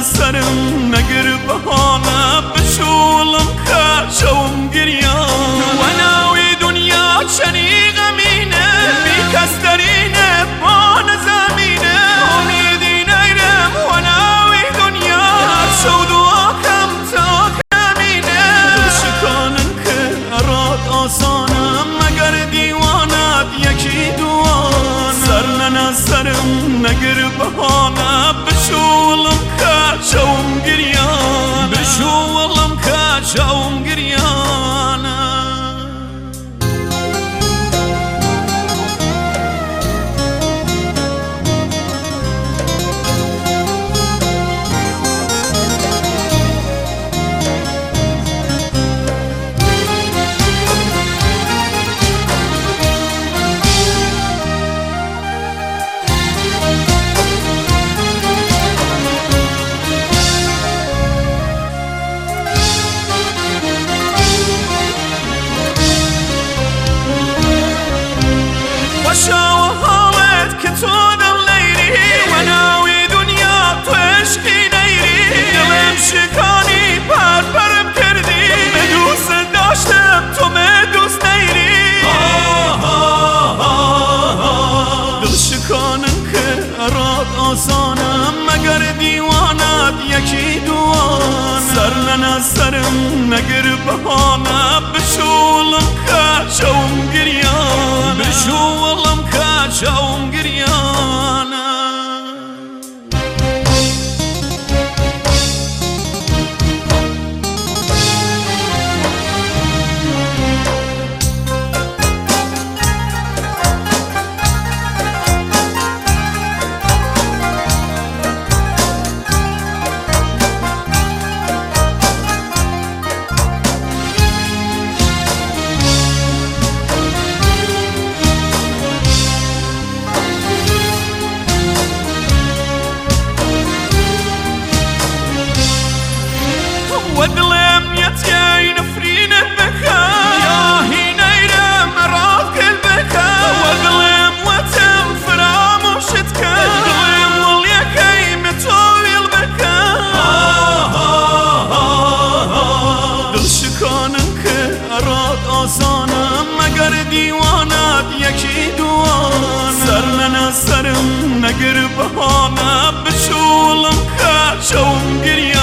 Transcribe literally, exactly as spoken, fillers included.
سرم نگر بهانه بشولم که شوم گریان و ناوی دنیا چنی غمینه بی کس درینه بان زمینه امیدی نیرم و ناوی دنیا شود و آکم تا کمینه دل شکانم که اراد آسانم مگر دیوانت یکی دوان سر ننه سرم نگر بهانه بشولم که شوم گریان بشولم که شوم گریان شاو حالت که تو دل لیری و ناوی دنیا تو عشقی نیری دلم شکانی پر پرم کردی به دوست داشتم تو به دوست نیری دل شکانم که اراد آسانم مگر دیوانت یکی دوان سر ننه سرم نگر بهانه بشولم که شوم گریان بشولم که شوم گریان ودلم يتياي نفرينه بكا يا هينيرم راض كل بكا ودلم وتم فراموشتكا دلم واليكي متويل بكا دل شكانم که اراد آسانم مگر دیوانت یکی دوان سر ننه سرم نگر بهانه بشولم که شوم گریان